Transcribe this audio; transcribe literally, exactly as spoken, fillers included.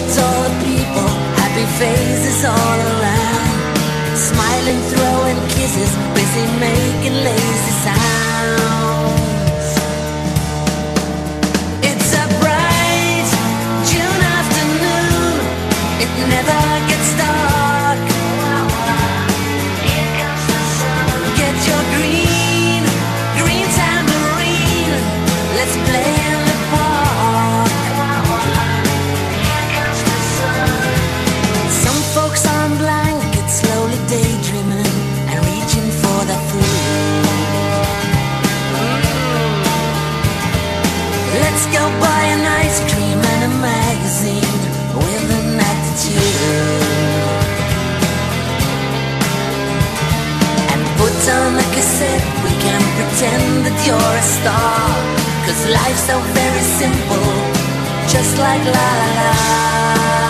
towards all the people, happy faces all around, smiling, throwing kisses, busy making lazy sounds. It's a bright June afternoon, it never gets dark. Here comes the sun. Get your green, green tambourine, let's play in the park. Here comes the sun. Some folks are on blankets, slowly daydreaming and reaching for their food. Let's go buy an ice cream and a magazine with an attitude, and put on a cassette. We can pretend that you're a star, 'cause life's so very simple, just like la la la.